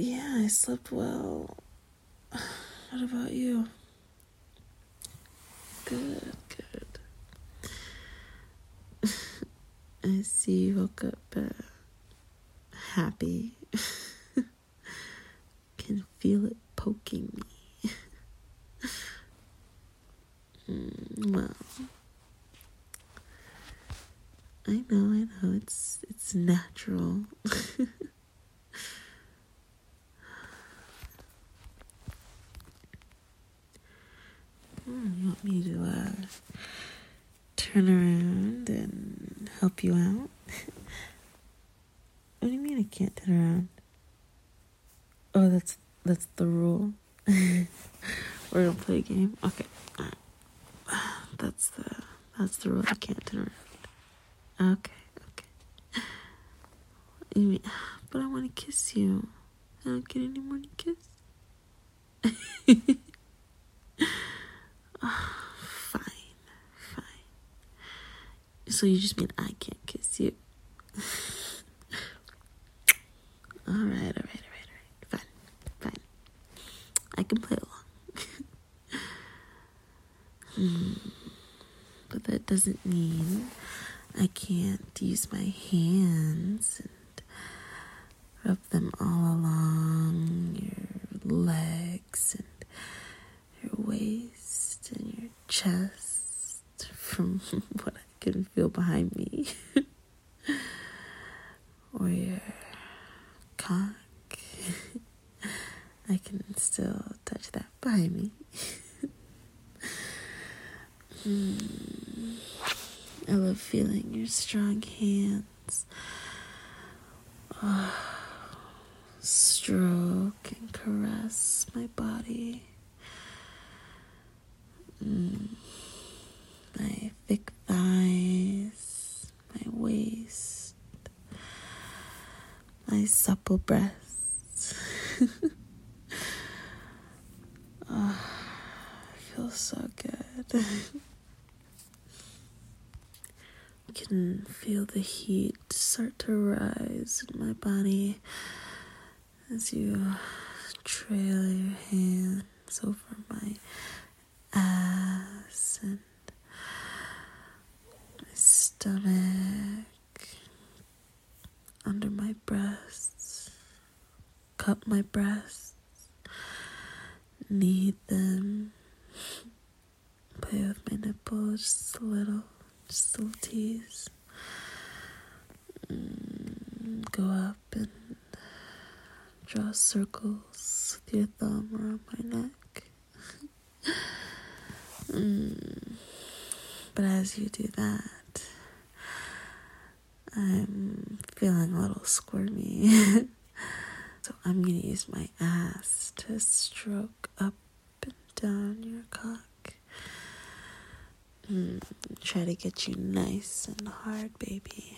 Yeah, I slept well. What about you? Good. I see you woke up happy. Can feel it poking me. Well, I know, it's natural. You want me to turn around and help you out? What do you mean I can't turn around? Oh, that's the rule. We're gonna play a game. Okay, that's the rule. I can't turn around. Okay. You mean, but I want to kiss you. I don't get any more to kiss. Fine. So you just mean I can't kiss you? All right. Fine. I can play along. But that doesn't mean I can't use my hands and rub them all along your legs and your waist and your chest from what I can feel behind me. Or your cock. I can still touch that behind me. I love feeling your strong hands stroke and caress my body. My thick thighs, my waist, my supple breasts. It feels so good. I can feel the heat start to rise in my body as you trail your hands over my ass and my stomach, under my breasts, cup my breasts, knead them, play with my nipples just a little tease. Go up and draw circles with your thumb around my neck. But as you do that, I'm feeling a little squirmy. So I'm going to use my ass to stroke up and down your cock. Try to get you nice and hard, baby.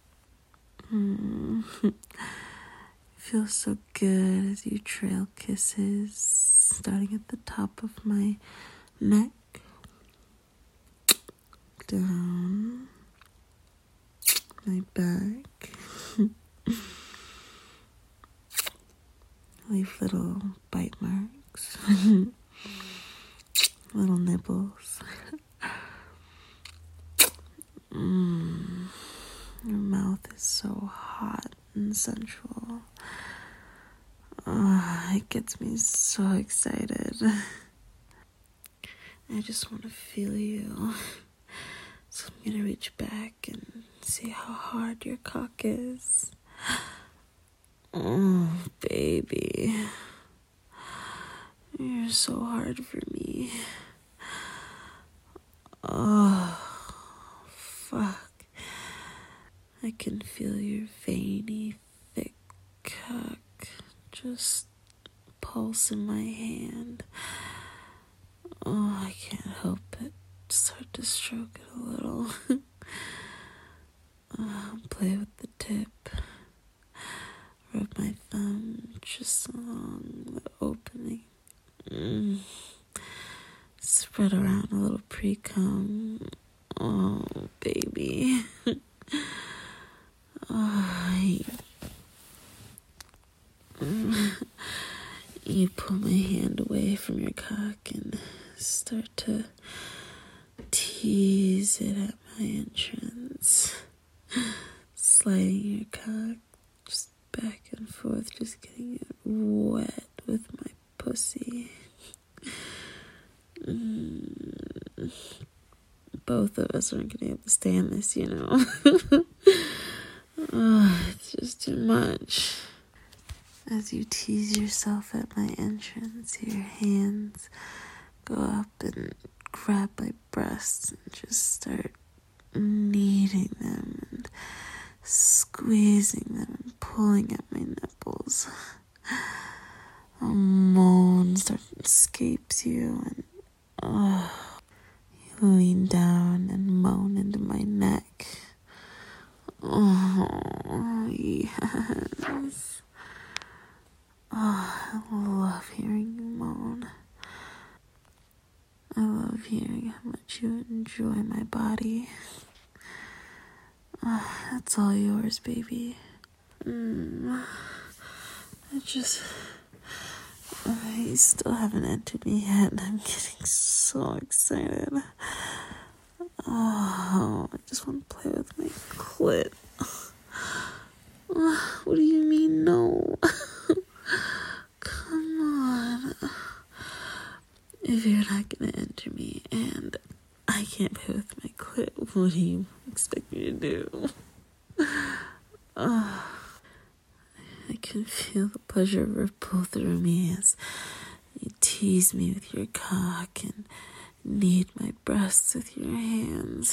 Feels so good as you trail kisses, starting at the top of my neck, down my back. Leave little bite marks, little nibbles. Your mouth is so hot and sensual. It gets me so excited. I just want to feel you. So I'm going to reach back and see how hard your cock is. Oh, baby. You're so hard for me. Oh, fuck. I can feel your veiny, thick cock just pulse in my hand. Oh, I can't help it. Start to stroke it a little. Play with the tip. Rub my thumb just along the opening. Spread around a little pre-cum. Oh, baby. You pull my hand away from your cock and start to tease it at my entrance, sliding your cock just back and forth, just getting it wet with my pussy. Both of us aren't gonna be able to stand this, you know. Oh, it's just too much. As you tease yourself at my entrance, your hands go up and grab my breasts and just start kneading them and squeezing them and pulling at my nipples. A moan escapes you, and you lean down and moan into my neck. Oh, yes. Oh, I love hearing you moan. I love hearing how much you enjoy my body. That's all yours, baby. You still haven't entered me yet, and I'm getting so excited. Oh, I just want to play with my clit. What do you mean, no? Come on. If you're not gonna enter me and I can't play with my clit, what do you expect me to do? I can feel the pleasure ripple through me as you tease me with your cock and knead my breasts with your hands.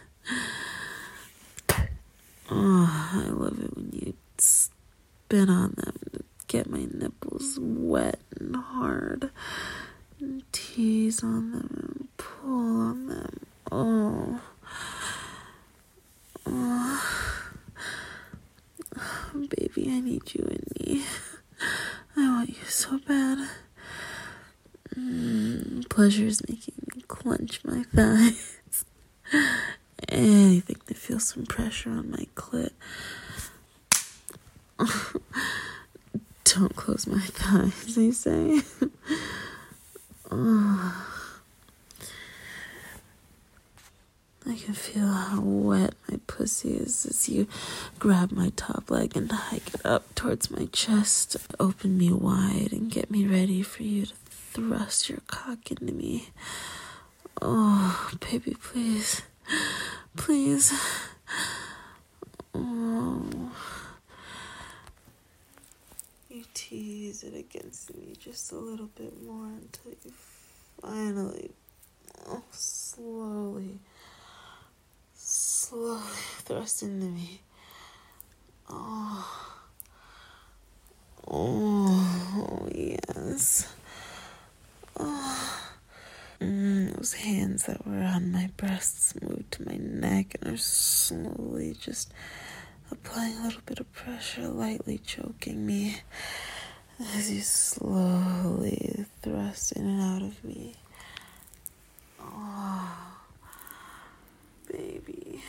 Oh, I love it when you spin on them to get my nipples wet and hard, and tease on them and pull on them. Oh, baby, I need you in me. I want you so bad. Pleasure is making me clench my thighs. Anything to feel some pressure on my clit. Don't close my thighs, they say. I can feel how wet my pussy is as you grab my top leg and hike it up towards my chest, open me wide, and get me ready for you to thrust your cock into me. Oh, baby, please. Please. Oh. You tease it against me just a little bit more until you finally, slowly thrust into me. Oh, yes. Those hands that were on my breasts moved to my neck and are slowly just applying a little bit of pressure, lightly choking me as you slowly thrust in and out of me. Oh, baby.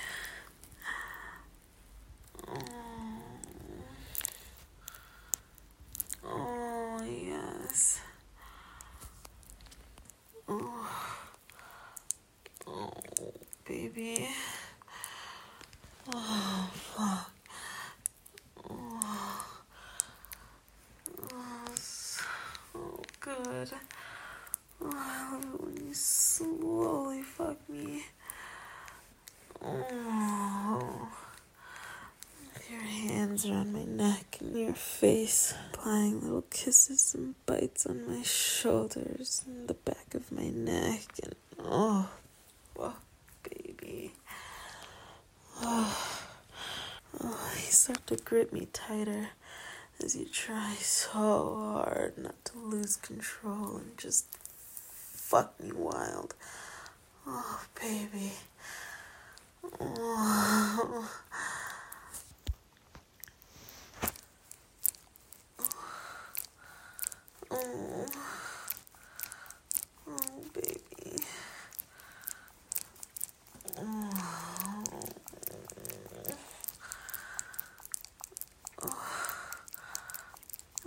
Oh, yes. Oh, baby. Oh, fuck. So good. I love it when you slowly fuck me. With your hands around my neck and your face, applying little kisses and bites on my shoulders and the back of my neck, and fuck, baby. You start to grip me tighter as you try so hard not to lose control and just fuck me wild. Oh, baby. Oh. Oh, baby.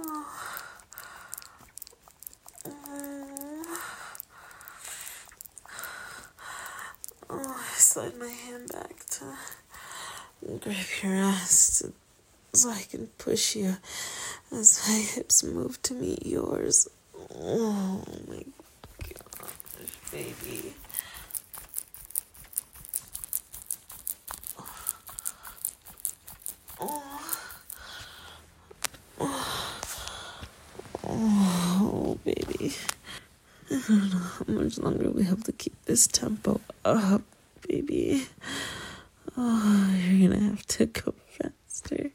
I slide my hand back to grip your ass so I can push you as my hips move to meet yours. Oh my gosh, baby. Oh, baby. I don't know how much longer we have to keep this tempo up, baby. Oh, you're gonna have to go faster.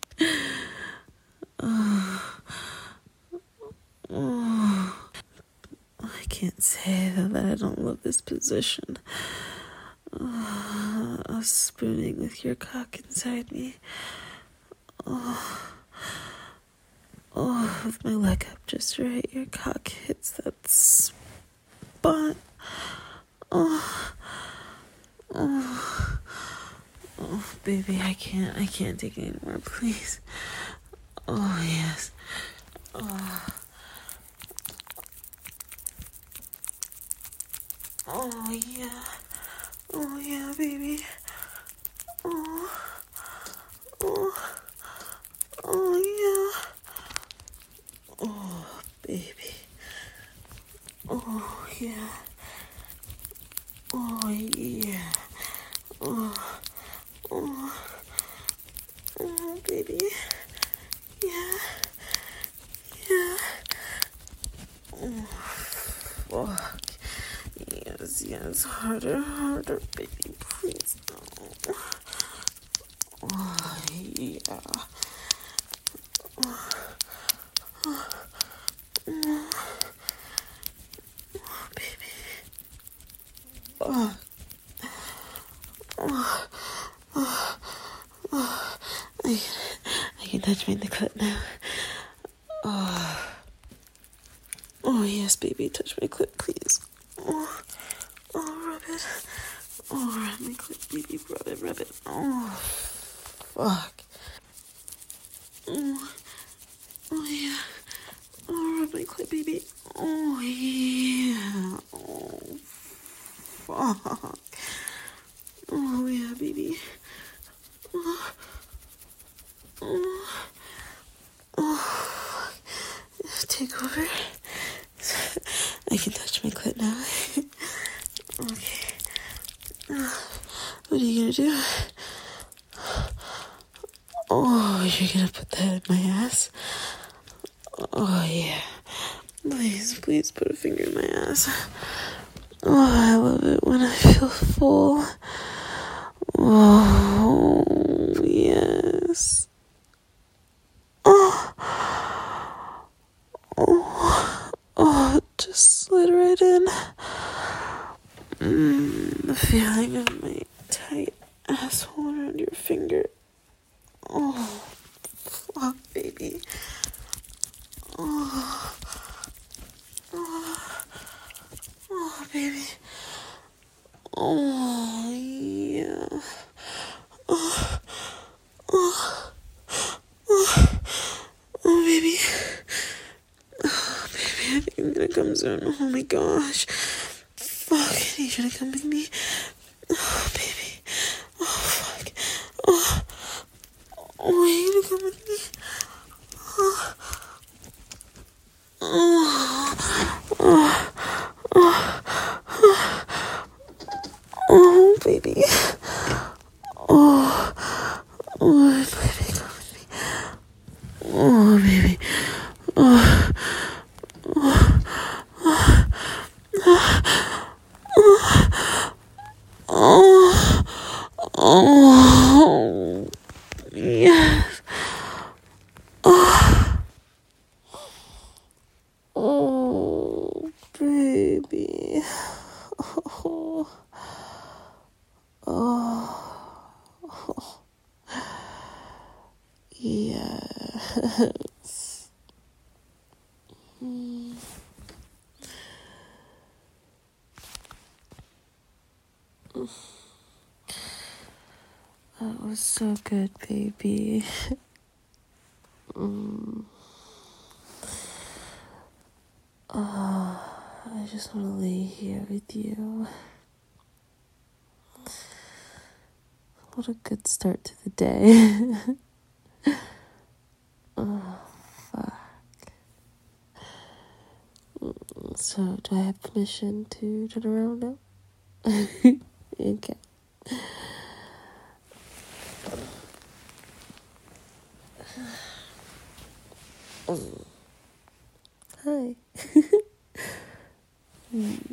I can't say that I don't love this position. Us spooning with your cock inside me. With my leg up just right, your cock hits that spot. Oh, baby, I can't take any more, please. Oh, yes. Oh, yeah. Oh, yeah, baby. Oh, yeah. Oh, baby. Oh, yeah. Oh, yeah. Oh, baby. Yeah. Oh, fuck. Yes. Harder, baby, please. Oh, yeah. Baby. Oh. I can touch me in the clit now. Oh, yes, baby, touch my clit, please. Oh, rub it. Oh, rub my clit, baby, rub it. Oh, fuck. Oh, yeah. Oh, rub my clit, baby. Oh, yeah. Oh, fuck. Oh, yeah, baby. Take over. I can touch my clit now. Okay. What are you gonna do? Oh, you're gonna put that in my ass? Oh, yeah. Please put a finger in my ass. Oh, I love it when I feel full. Oh, yes. Oh, just slid right in. The feeling of my tight asshole around your finger. Oh, fuck, baby. Oh, baby. Oh, yeah. Oh, baby. Oh, baby, I think I'm gonna come soon. Oh my gosh. Fuck, I need you to come with me. Oh, baby. Oh, fuck. Oh, are you gonna come with me? Oh, baby. Oh, baby, come with me. Oh, baby. Oh, yes. Oh, baby. Oh, yes. That was so good, baby. just want to lay here with you. What a good start to the day. Oh, fuck. So, do I have permission to turn around now? Okay. Hi.